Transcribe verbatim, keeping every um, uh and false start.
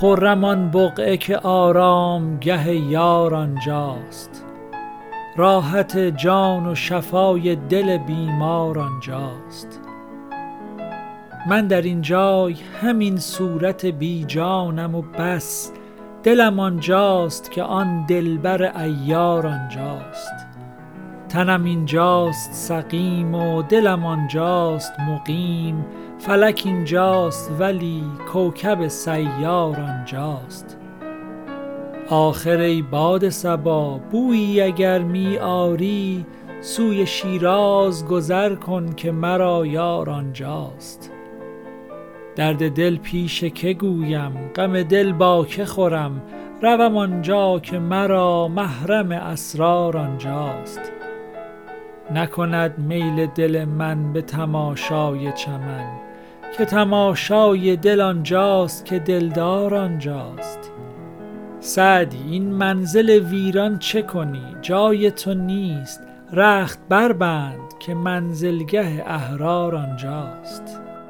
خرم آن بقعه که آرامگه یار آنجاست، راحت جان و شفای دل بیمار آنجاست. من در این جای همین صورت بی جانم و بس، دلم آنجاست که آن دلبر عیار آنجاست. تنم اینجاست سقیم و دلم آنجاست مقیم، فلک اینجاست ولی کوکب سیار آنجاست. آخر ای باد صبا بویی اگر می آری، سوی شیراز گذر کن که مرا یار آنجاست. درد دل پیش که گویم، غم دل با که خورم، روم آنجا که مرا محرم اسرار آنجاست. نکند میل دل من به تماشای چمن، که تماشای دل آنجاست که دلدار آنجاست. سعدی این منزل ویران چه کنی؟ جای تو نیست، رخت بربند که منزلگه احرار آنجاست.